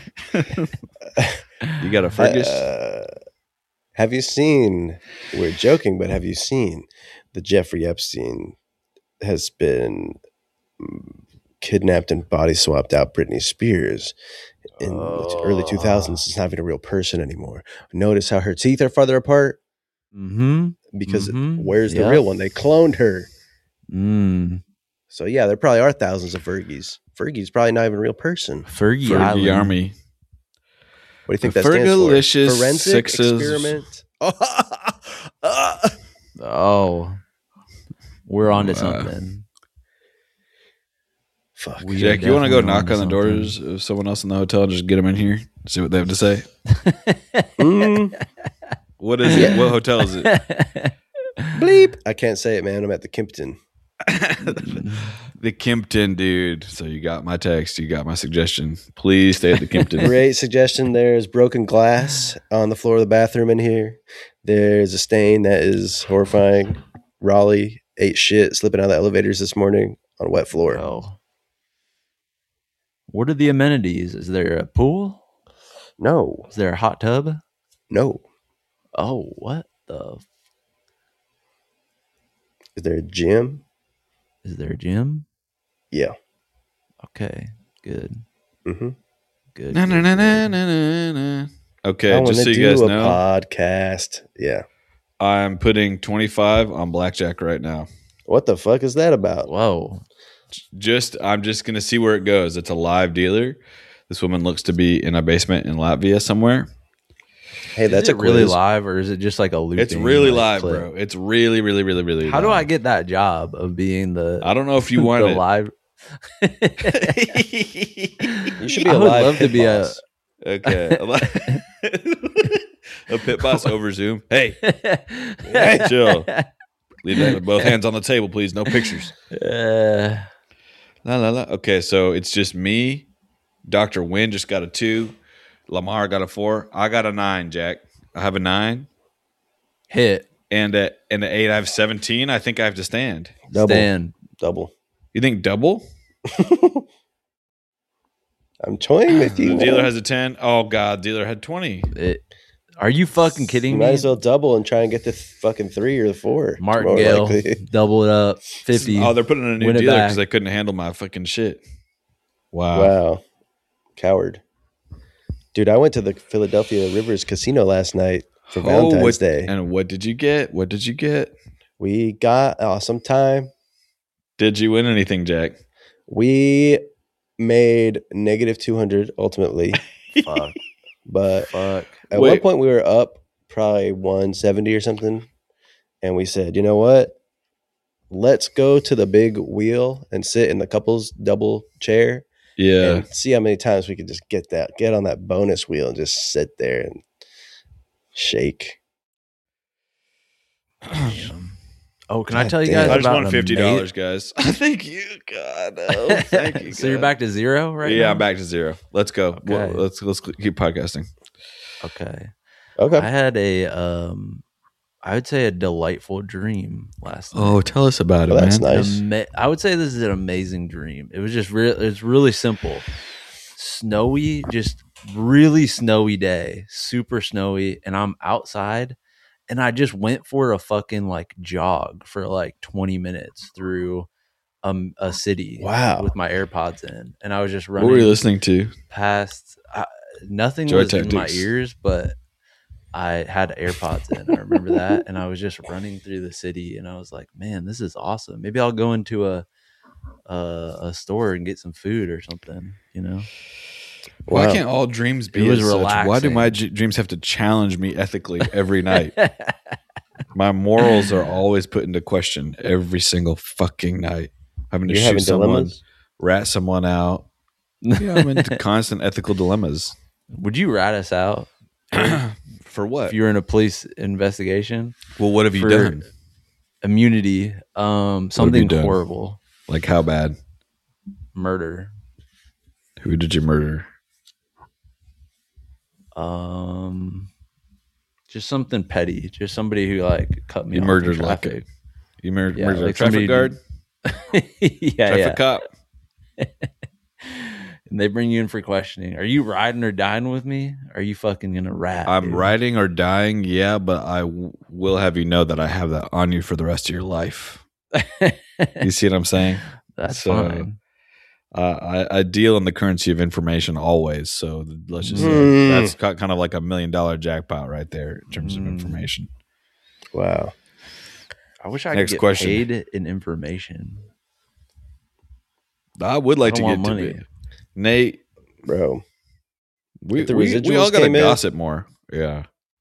You got a Fergus? Have you seen, we're joking, but have you seen the Jeffrey Epstein has been kidnapped and body swapped out Britney Spears in the early 2000s. Is not even a real person anymore. Notice how her teeth are farther apart? Mm-hmm. Because Mhm. where's the Yep. real one? They cloned her. Mm. So yeah, there probably are thousands of Fergies. Fergie's probably not even a real person. Fergie, Fergie Island. Army. What do you think The that stands for? Fergalicious Forensic Sixes. experiment. Oh, we're on to Wow. something. Fuck. We Jack, are you want to go definitely knock onto on the doors of someone else in the hotel and just get them in here? See what they have to say. Mm, What is it? What hotel is it? bleep. I can't say it, man. I'm at the Kimpton. The Kimpton, dude. So you got my text. You got my suggestion. Please stay at the Kimpton. Great suggestion. There's broken glass on the floor of the bathroom in here. There's a stain that is horrifying. Raleigh ate shit slipping out of the elevators this morning on a wet floor. Oh. What are the amenities? Is there a pool? No, Is there a hot tub? no. Oh, what the? Is there a gym? Is there a gym? Yeah. Okay, good. Mm-hmm. Good. Na, na, good, na, good. na, na, na. Okay, I just want so to you guys do a know, podcast. Yeah. I'm putting 25 on blackjack right now. What the fuck is that about? Whoa. I'm just gonna see where it goes. It's a live dealer. This woman looks to be in a basement in Latvia somewhere. Hey, that's is a it really quiz. live, or is it just like a looping? It's really like, live, clip? bro. It's really, really, really, really. How do I live. get that job of being the? I don't know if you want the it. live. You should be I a would live love to pit be boss. Okay. A pit boss over Zoom. Hey, chill. Leave that with both hands on the table, please. No pictures. Uh, La, la, la. Okay, so it's just me. Dr. Wynn just got a 2. Lamar got a 4. I got a 9, Jack. I have a 9. hit. And at 8, I have 17. I think I have to stand. Double. Stand. Double. You think double? I'm toying with you. The dealer man. has a 10. Oh, God. Dealer had 20. Are you fucking kidding You me? might as well double and try and get the fucking 3 or the 4. Martingale, double it up, 50. Oh, they're putting in a new Win it dealer back. because they couldn't handle my fucking shit. Wow. Wow. Coward. Dude, I went to the Philadelphia Rivers Casino last night for Valentine's Day. And what did you get? What did you get? We got awesome time. Did you win anything, Jack? We made negative 200 ultimately. Fuck. But Fuck. at one Wait. point we were up probably 170 or something. And we said, you know what? Let's go to the big wheel and sit in the couples double chair Yeah. and see how many times we could just get on that bonus wheel and just sit there and shake. Oh, can I God tell you damn. guys I just about won $50, guys. Thank you, God. Oh, thank you. So you're God. back to zero right now? Yeah, I'm back to 0. Let's go. Okay. Well, let's keep podcasting. Okay. Okay. I had a I would say a delightful dream last night. Oh, tell us about it, Oh, that's man. nice. I would say this is an amazing dream. It was just it's really simple. Snowy, just really snowy day, super snowy, and I'm outside, and I just went for a fucking like jog for like 20 minutes through a city. Wow. With my AirPods in, and I was just What running. were you listening to? Past nothing Joy was in my Tactics. ears, but I had AirPods in. I remember that, and I was just running through the city, and I was like, "Man, this is awesome. Maybe I'll go into a store and get some food or something." You know? Why Wow. can't all dreams be It was as such? Why do relaxing. my dreams have to challenge me ethically every night? My morals are always put into question every single fucking night. Having to You're shoot having someone, dilemmas? rat someone out. Yeah, I'm into constant ethical dilemmas. Would you rat us out For what? if you were in a police investigation? Well, what have you for done? Immunity, something done? horrible, Like how bad? murder, Who did you murder? just something petty, just somebody who like cut me You off murdered in like traffic. You murdered, Yeah, murdered a like traffic somebody guard, yeah, traffic yeah. cop. And they bring you in for questioning. Are you riding or dying with me? Are you fucking gonna rat? I'm dude? riding or dying, yeah, but I will have you know that I have that on you for the rest of your life. You see what I'm saying? That's So, fine. I deal in the currency of information always. So let's just say Mm. that's kind of like $1 million jackpot right there in terms of information. Wow. I wish I Next could get question. paid in information. I would like I to don't get want to money. it. Nate, Bro. we If the we residuals all got to came in- gossip more. Yeah.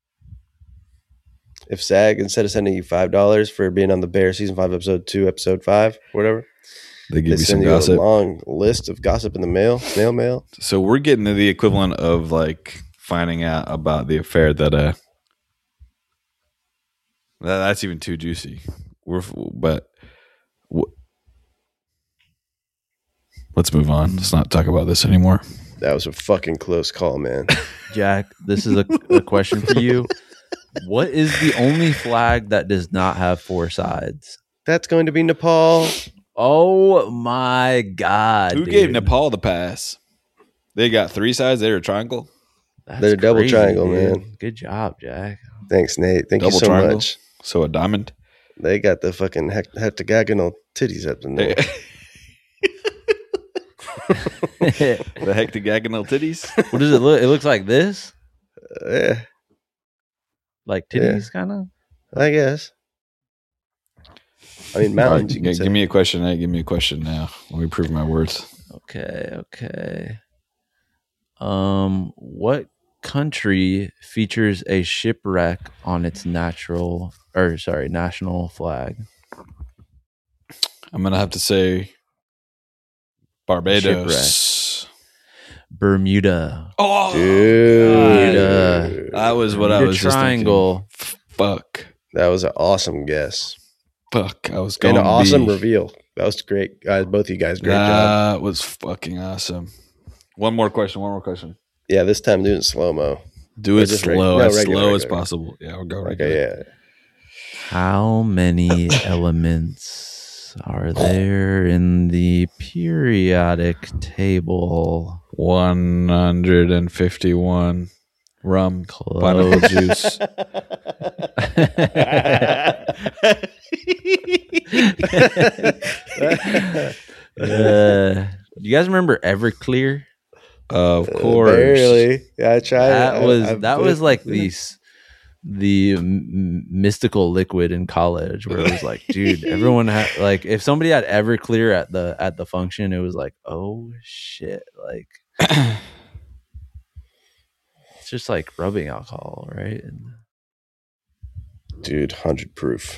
If SAG, instead of sending you $5 for being on the Bear season 5, episode 2, episode 5, whatever, They give they you some send you gossip. a long list of gossip in the mail, snail mail. So we're getting to the equivalent of like finding out about the affair that that's even too juicy. Let's move on. Let's not talk about this anymore. That was a fucking close call, man. Jack, this is a question for you. What is the only flag that does not have 4 sides? That's going to be Nepal. Oh my god! Who dude. gave Nepal the pass? They got 3 sides. They're a triangle. That's They're a double crazy, triangle, dude. man. Good job, Jack. Thanks, Nate. Thank Double you so triangle. much. So a diamond. They got the fucking hectagonal titties up in there. The hectagonal titties. What does it look? It looks like this, Yeah, like titties, kind of. I guess. I mean, All right, mountains. You can say. give me a question, Nate. Give me a question now. Let me prove my worth. Okay. What country features a shipwreck on its national flag? I'm gonna have to say Barbados. Bermuda. Oh, Dude. God. that was what I Your was just triangle. thinking. Fuck. That was an awesome guess. Fuck. I was going And an awesome B. reveal. That was great, guys. Both of you guys, great job. That was fucking awesome. One more question. Yeah, this time doing slow mo. Do Or it just slow, no, as regular, slow as regular. possible. Yeah, we'll go regular. Okay, yeah. How many elements are there in the periodic table? 151 rum, pineapple Close. juice. You guys remember Everclear? Of course. Barely. Yeah, I tried. That was like the mystical liquid in college where it was like, dude, everyone had like, if somebody had Everclear at the function, it was like, oh shit, like it's just like rubbing alcohol, right? And Dude, 100 proof.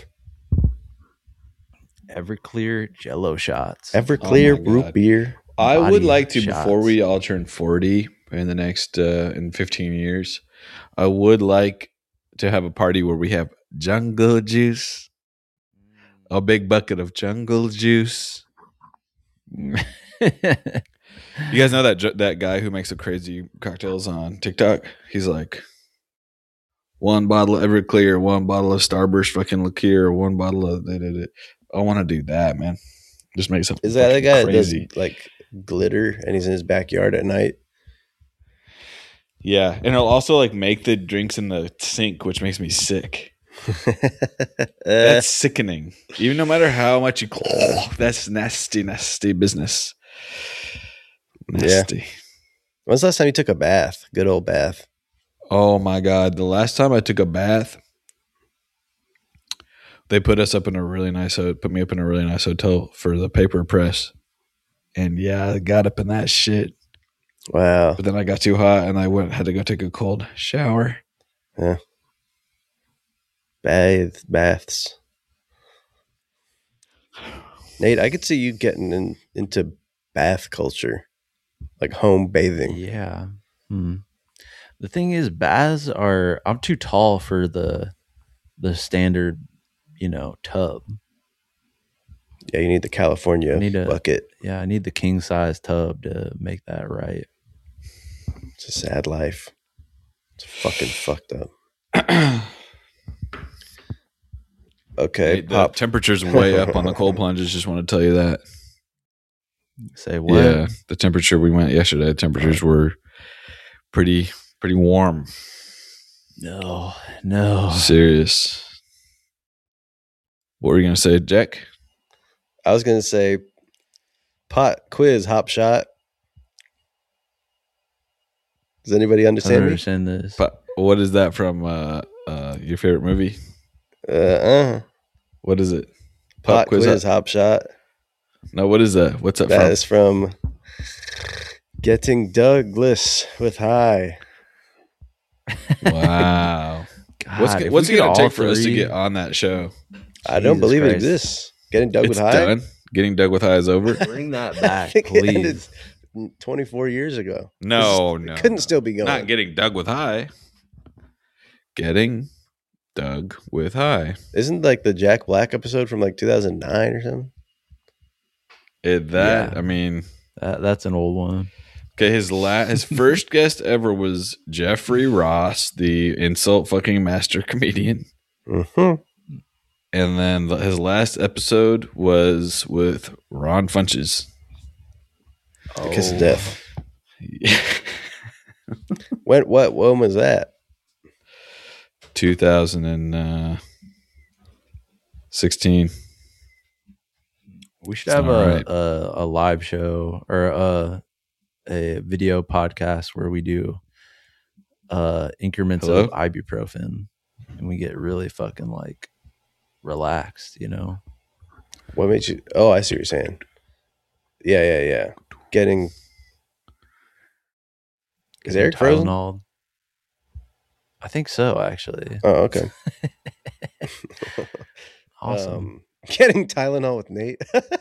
Everclear Jello shots. Everclear, Oh my root God. beer. I would Body like to, shots. before we all turn 40 in the next, in 15 years, I would like to have a party where we have jungle juice, a big bucket of jungle juice. You guys know that guy who makes the crazy cocktails on TikTok? He's like, 1 bottle of Everclear, 1 bottle of Starburst fucking liqueur, 1 bottle of. I want to do that, man. Just make something. Is that the guy crazy. that does like glitter and he's in his backyard at night? Yeah, and it'll also like make the drinks in the sink, which makes me sick. That's sickening. Even no matter how much you, that's nasty business. Nasty. Yeah. When's the last time you took a bath? Good old bath. Oh my God. The last time I took a bath, they put me up in a really nice hotel for the paper press. And yeah, I got up in that shit. Wow. But then I got too hot and I had to go take a cold shower. Yeah. Baths. Nate, I could see you getting into bath culture, like home bathing. Yeah. The thing is, baths are. I'm too tall for the standard, tub. Yeah, you need the California bucket. Yeah, I need the king size tub to make that right. It's a sad life. It's fucking fucked up. Okay, the temperature's way up on the cold plunges. Just want to tell you that. Say what? Yeah, the temperature we went yesterday. The temperatures were pretty warm. No. Serious. What were you gonna say, Jack? I was gonna say, pot quiz, hop shot. Does anybody understand me? Understand this? What is that from? Your favorite movie? What is it? Pot quiz, hop shot. No, what is that? What's that from? That is from Getting Douglas with High. Wow. God, what's it going to take for us to get on that show? I don't believe it exists. Getting Doug with High? Done. Getting Doug with High is over. Bring that back, It please. ended 24 years ago. No. It couldn't still be going. Not Getting Doug with High. Getting Doug with High. Isn't like the Jack Black episode from like 2009 or something? I mean, that's an old one. Okay, his first guest ever was Jeffrey Ross, the insult fucking master comedian. Mm-hmm. And then his last episode was with Ron Funches. Kiss of Death. When was that? 2016. We should have a live show or a video podcast where we do increments of ibuprofen and we get really fucking like relaxed, What made you? Oh, I see what you're saying. Yeah. Is Eric frozen? Tylenol. I think so, actually. Oh, okay. Awesome. Getting Tylenol with Nate.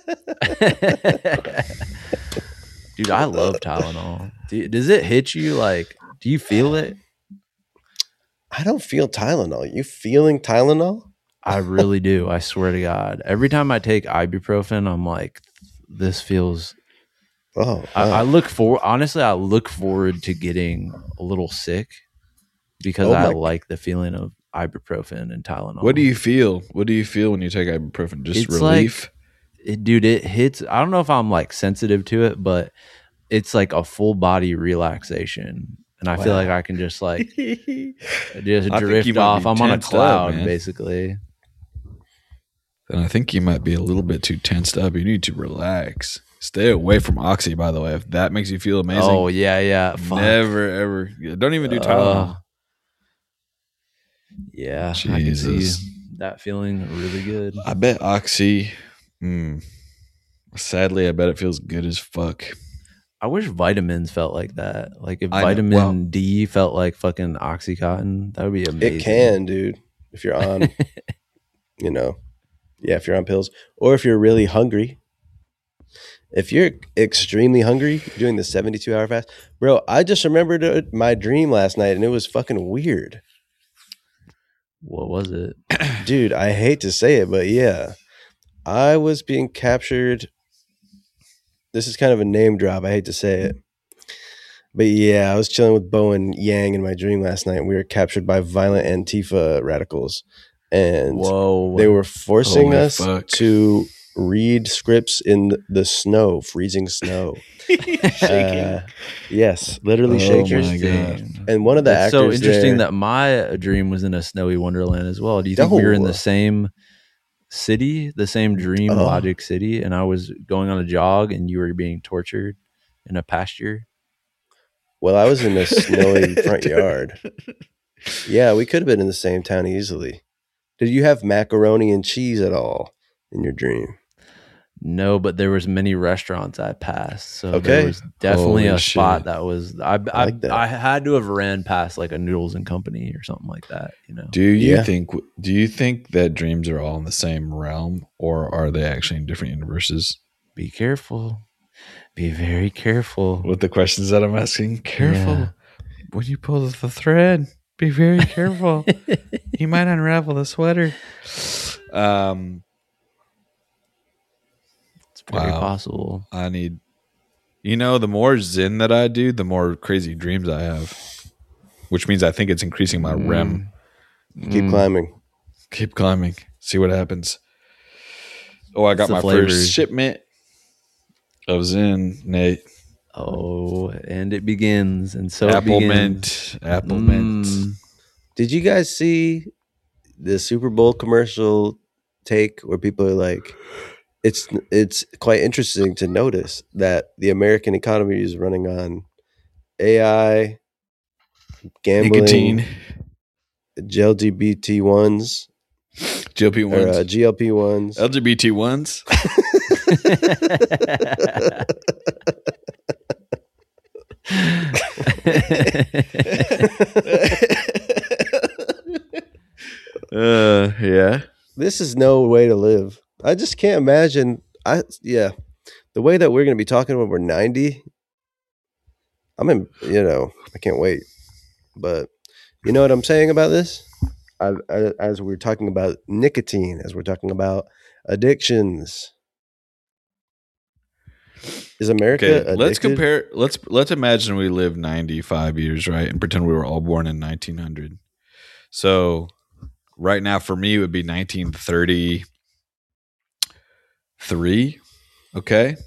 Dude, I love Tylenol. Does it hit you? Like, do you feel it? I don't feel Tylenol. You feeling Tylenol? I really do. I swear to God. Every time I take ibuprofen, I'm like, this feels. Oh, I look forward to getting a little sick because I like the feeling of ibuprofen and Tylenol. What do you feel? What do you feel when you take ibuprofen? Just relief? Dude, it hits. I don't know if I'm like sensitive to it, but it's like a full body relaxation. And I feel like I can just like drift off. I'm on a cloud, basically. Then I think you might be a little bit too tensed up. You need to relax. Stay away from Oxy, by the way. If that makes you feel amazing. Oh, yeah. Fuck. Never, ever. Don't even do Tylenol. Yeah. Jesus. I can see that feeling really good. I bet Oxy, sadly, I bet it feels good as fuck. I wish vitamins felt like that. Like if vitamin D felt like fucking Oxycontin, that would be amazing. It can, dude. If you're on, if you're on pills or if you're really hungry. If you're extremely hungry, doing the 72-hour fast. Bro, I just remembered my dream last night and it was fucking weird. What was it? Dude, I hate to say it, but yeah. I was being captured. This is kind of a name drop. I hate to say it. But yeah, I was chilling with Bo and Yang in my dream last night. And we were captured by violent Antifa radicals, and they were forcing us to read scripts in the snow, freezing snow. Shaking. Yes, literally shaking. My God. And one of the actors. So interesting that my dream was in a snowy wonderland as well. Do you think we were in the same city, the same dream logic city, and I was going on a jog and you were being tortured in a pasture? Well, I was in a snowy front yard. Yeah, we could have been in the same town easily. Did you have macaroni and cheese at all in your dream? No, but there was many restaurants I passed, so there was definitely a spot that was. I had to have ran past like a Noodles and Company or something like that. You know? Do you think that dreams are all in the same realm, or are they actually in different universes? Be careful. Be very careful with the questions that I'm asking. Careful when you pull the thread. Be very careful. You might unravel the sweater. Very possible. I need, the more Zen that I do, the more crazy dreams I have, which means I think it's increasing my REM. Keep climbing. See what happens. Oh, I got my first shipment of Zen, Nate. Oh, and it begins, and so Apple it begins. Mint. Did you guys see the Super Bowl commercial take where people are like, it's quite interesting to notice that the American economy is running on AI, gambling, nicotine, GLBT1s, GLP1s, LGBT1s. Yeah. This is no way to live. I just can't imagine. The way that we're going to be talking when we're 90. I can't wait. But you know what I'm saying about this? As we're talking about nicotine, as we're talking about addictions. Is America addicted? Let's compare. Let's imagine we live 95 years, right? And pretend we were all born in 1900. So right now for me it would be 1933. Okay.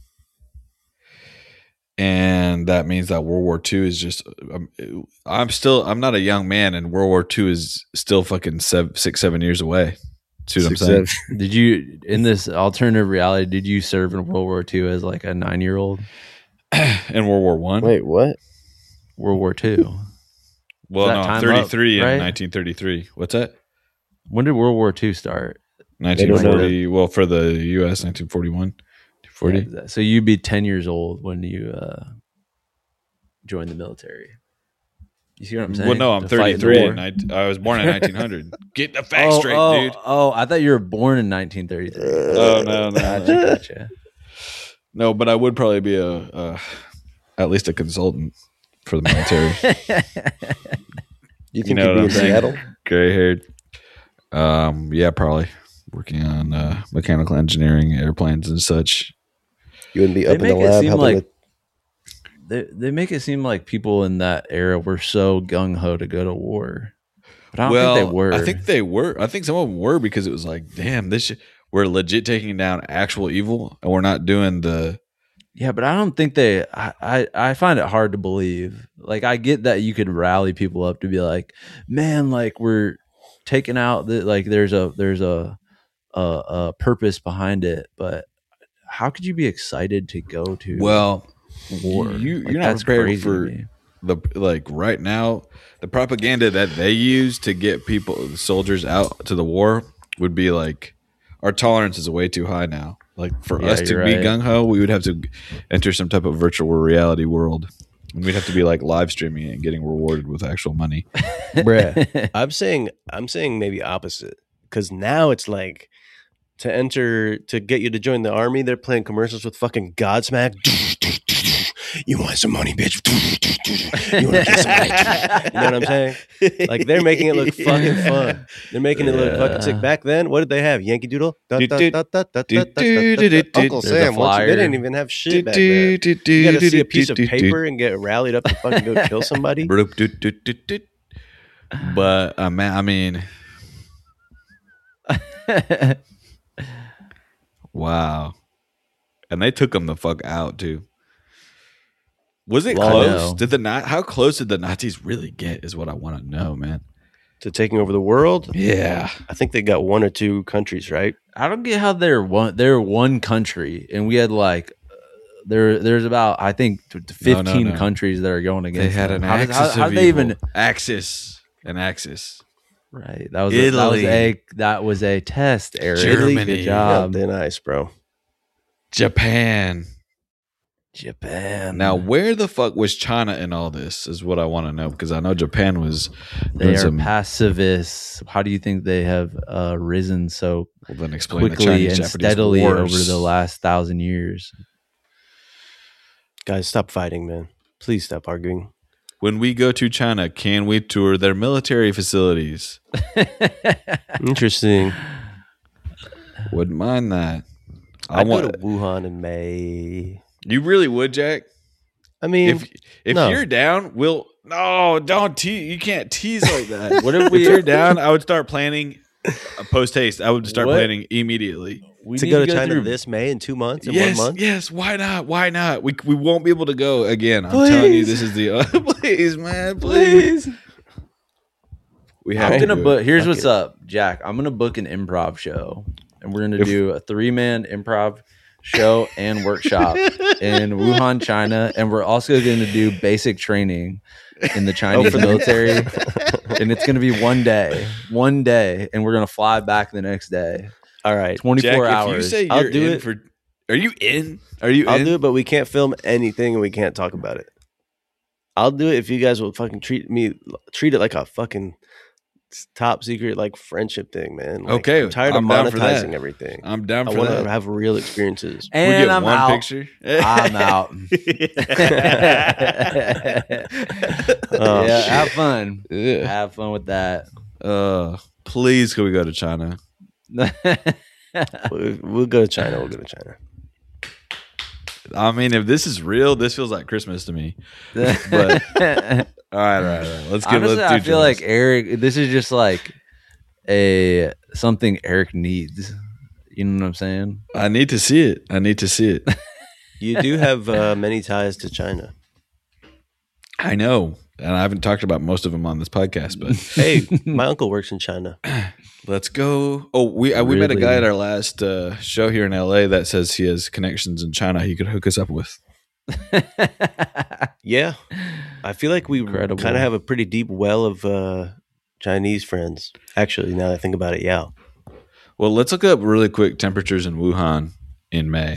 And that means that World War II is just, I'm not a young man, and World War II is still fucking 6-7 years away. See what I'm saying? Did you, in this alternative reality, did you serve in World War II as like a 9-year-old? In World War I? Wait, what? World War II. Well, no, 33 in 1933. What's that? When did World War II start? 1940. Well, for the U.S., 1941. 40. Yeah, so you'd be 10 years old when you joined the military. You see what I'm saying? Well, no, I'm 33 and I was born in 1900. Get the facts straight, dude. Oh, I thought you were born in 1933. Oh, no. Gotcha. No, but I would probably be at least a consultant for the military. You think you'd be in Seattle? Gray-haired. Yeah, probably. Working on mechanical engineering, airplanes and such. You wouldn't be up in the lab helping with... They make it seem like people in that era were so gung-ho to go to war. But I don't think they were. I think they were. I think some of them were, because it was like, damn, we're legit taking down actual evil, and we're not doing the... Yeah, but I don't think they... I find it hard to believe. Like, I get that you could rally people up to be like, man, like, we're taking out... there's a purpose behind it, but how could you be excited to go to war? You're not prepared for right now. The propaganda that they use to get the soldiers out to the war would be like, our tolerance is way too high now. Like, for us to be gung-ho, we would have to enter some type of virtual reality world. And we'd have to be like live streaming and getting rewarded with actual money. Bruh. I'm saying maybe opposite, because now it's like, to get you to join the army, they're playing commercials with fucking Godsmack. You want some money, bitch? You want to get some money? You know what I'm saying? Like they're making it look fucking fun. They're making it look fucking sick. Back then, what did they have? Yankee Doodle? Uncle Sam. They didn't even have shit back then. You got to see a piece of paper and get rallied up to fucking go kill somebody. But man, I mean, wow. And they took them the fuck out too. Was it close? How close did the Nazis really get? Is what I want to know, man. To taking over the world? Yeah, I think they got one or two countries, right? I don't get how they're one country, and we had like there's about I think 15 countries that are going against. They had them. an axis. How they even axis? An axis. Right. That was a test, Eric. Germany. Good job. Yeah, they're nice, bro. Japan. Now, Man. where the fuck was China in all this is what I want to know, because I know Japan was. They are pacifists. How do you think they have risen so then explain quickly and Japanese steadily wars over the last 1,000 years? Guys, stop fighting, man. Please stop arguing. When we go to China, can we tour their military facilities? Interesting. Wouldn't mind that. I'd go to Wuhan in May. You really would, Jack? I mean, if you're down, don't tease. You can't tease like that. What if If you're down, I would start planning post haste. I would start planning immediately. To go to China this May in 2 months, in 1 month? Yes, why not? Why not? We won't be able to go again. I'm telling you, this is the please, man, please. We have to do it. Here's what's up, Jack. I'm gonna book an improv show, and we're gonna do a 3-man improv show and workshop in Wuhan, China, and we're also going to do basic training in the Chinese military, and it's going to be one day, and we're going to fly back the next day. All right, 24 Jack, hours. If you say I'll do it. Are you in? I'll do it, but we can't film anything and we can't talk about it. I'll do it if you guys will fucking treat it like a fucking top secret like friendship thing, man. Like, Okay, I'm tired of monetizing everything. I'm down for I want that. to have real experiences. And we get I'm one out. picture. I'm out. Yeah, have fun. Yeah. Have fun with that. Please, can we go to China? We'll go to China. We'll go to China. I mean, if this is real, this feels like Christmas to me. But all right. Let's get. Honestly, let's do I feel Jonas. like Eric. This is just like something Eric needs. You know what I'm saying? I need to see it. You do have many ties to China. I know, and I haven't talked about most of them on this podcast. But Hey, my uncle works in China. let's go. Oh, we met a guy at our last show here in LA that says he has connections in China. He could hook us up with. Yeah, I feel like we Incredible. kind of have a pretty deep well of Chinese friends. Actually, now that I think about it, yeah. Well, let's look up really quick temperatures in Wuhan in May.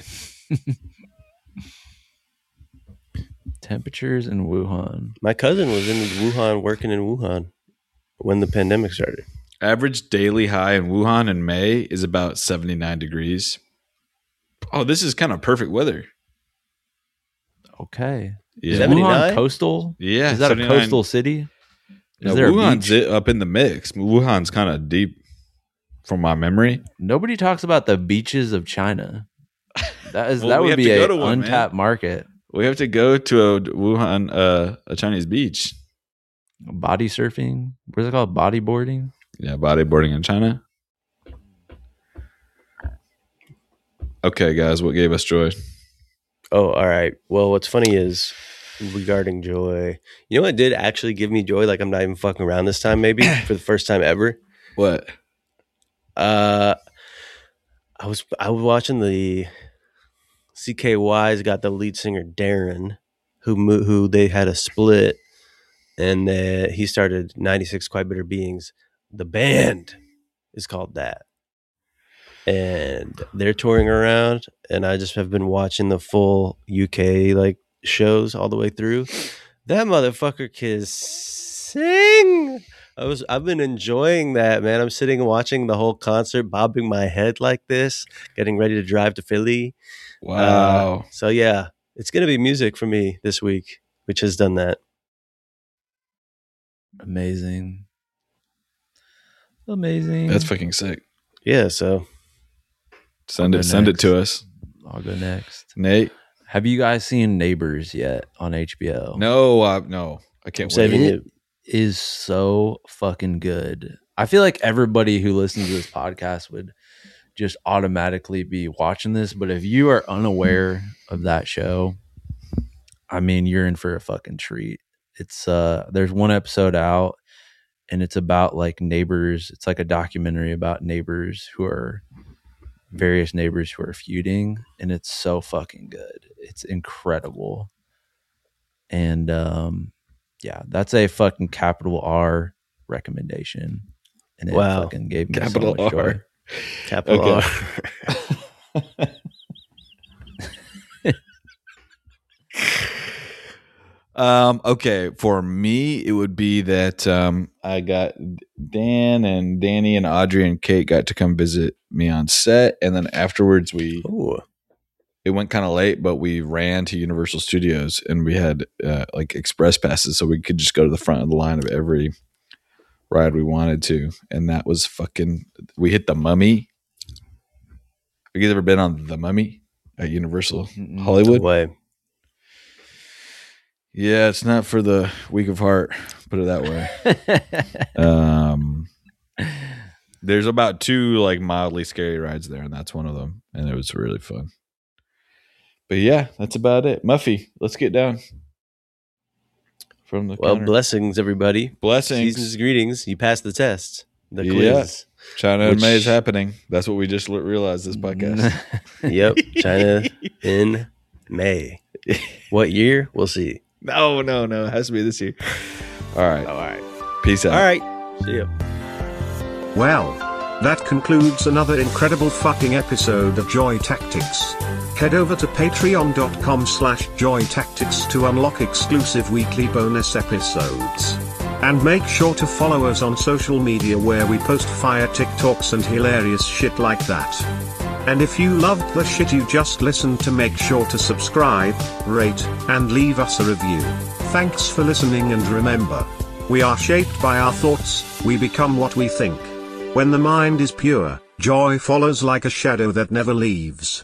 Temperatures in Wuhan. My cousin was in Wuhan, working in Wuhan when the pandemic started. Average daily high in Wuhan in May is about 79 degrees. Oh, this is kind of perfect weather. Okay. Yeah. Is 79? Wuhan coastal? Yeah, Is that 79. a coastal city? Is No, there Wuhan's a beach? up in the mix. Wuhan's kind of deep from my memory. Nobody talks about the beaches of China. That Well, we would have be to go an to one, untapped market. We have to go to a Wuhan, a Chinese beach. Body surfing. What's it called? Bodyboarding. Yeah, bodyboarding in China. Okay, guys, what gave us joy? Oh, all right. Well, what's funny is regarding joy. You know what did actually give me joy? Like I'm not even fucking around this time, maybe for the first time ever. What? I was watching the CKY's got the lead singer Darren, who they had a split, and he started 96 Quite Bitter Beings. The band is called that, and they're touring around. And I just have been watching the full UK like shows all the way through. That motherfucker can sing. I've been enjoying that, man. I'm sitting and watching the whole concert, bobbing my head like this, getting ready to drive to Philly. Wow. So yeah, It's going to be music for me this week, which has done that. Amazing. That's fucking sick. Yeah, so send it to us. I'll go next. Nate, have you guys seen Neighbors yet on HBO? No, no. I can't wait. It is so fucking good. I feel like everybody who listens to this podcast would just automatically be watching this, but if you are unaware of that show, I mean, you're in for a fucking treat. It's there's one episode out, and it's about like neighbors. It's like a documentary about various neighbors who are feuding, and it's so fucking good. It's incredible. And yeah, that's a fucking capital R recommendation. And it fucking gave me capital so much R. Joy. Capital R. Okay, for me, it would be that I got Dan and Danny and Audrey and Kate got to come visit me on set, and then afterwards it went kind of late, but we ran to Universal Studios and we had like express passes, so we could just go to the front of the line of every ride we wanted to, and that was fucking. We hit the Mummy. Have you ever been on the Mummy at Universal Hollywood? No way. Yeah, it's not for the weak of heart, put it that way. There's about 2 like mildly scary rides there, and that's one of them, and it was really fun. But yeah, that's about it. Muffy, let's get down from the counter. Blessings, everybody. Blessings. Season's greetings. You passed the test. The quiz. China in May is happening. That's what we just realized this podcast. Yep. China in May. What year? We'll see. No. It has to be this year. All right. Peace out. All right. See ya. Well, that concludes another incredible fucking episode of Joy Tactics. Head over to patreon.com/joytactics to unlock exclusive weekly bonus episodes. And make sure to follow us on social media where we post fire TikToks and hilarious shit like that. And if you loved the shit you just listened to, make sure to subscribe, rate, and leave us a review. Thanks for listening, and remember, we are shaped by our thoughts, we become what we think. When the mind is pure, joy follows like a shadow that never leaves.